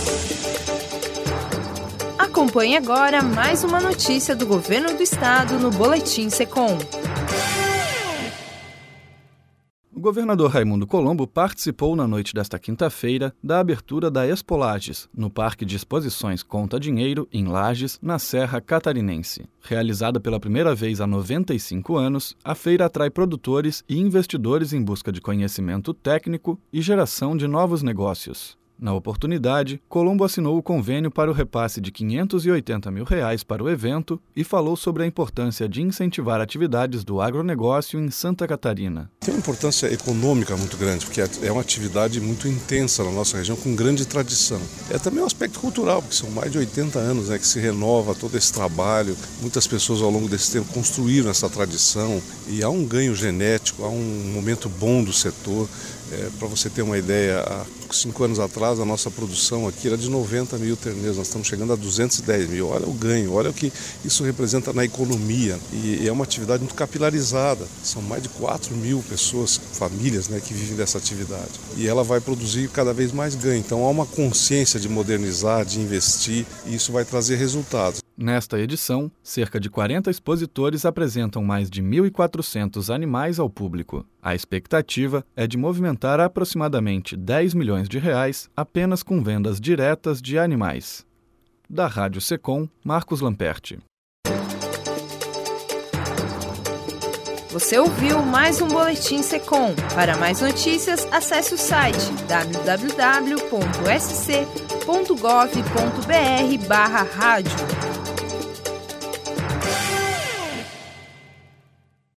Acompanhe agora mais uma notícia do Governo do Estado no Boletim Secom. O governador Raimundo Colombo participou na noite desta quinta-feira da abertura da Expo Lages, no Parque de Exposições Conta Dinheiro, em Lages, na Serra Catarinense. Realizada pela primeira vez há 95 anos, a feira atrai produtores e investidores em busca de conhecimento técnico e geração de novos negócios. Na oportunidade, Colombo assinou o convênio para o repasse de R$ 580 mil para o evento e falou sobre a importância de incentivar atividades do agronegócio em Santa Catarina. Tem uma importância econômica muito grande, porque é uma atividade muito intensa na nossa região, com grande tradição. É também um aspecto cultural, porque são mais de 80 anos que se renova todo esse trabalho. Muitas pessoas ao longo desse tempo construíram essa tradição e há um ganho genético, há um momento bom do setor. Para você ter uma ideia, há 5 anos atrás a nossa produção aqui era de 90 mil terneiros, nós estamos chegando a 210 mil. Olha o ganho, olha o que isso representa na economia. E é uma atividade muito capilarizada, são mais de 4 mil pessoas, famílias que vivem dessa atividade. E ela vai produzir cada vez mais ganho, então há uma consciência de modernizar, de investir, e isso vai trazer resultados. Nesta edição, cerca de 40 expositores apresentam mais de 1.400 animais ao público. A expectativa é de movimentar aproximadamente R$10 milhões apenas com vendas diretas de animais. Da Rádio Secom, Marcos Lamperti. Você ouviu mais um Boletim Secom. Para mais notícias, acesse o site www.sc.gov.br/rádio.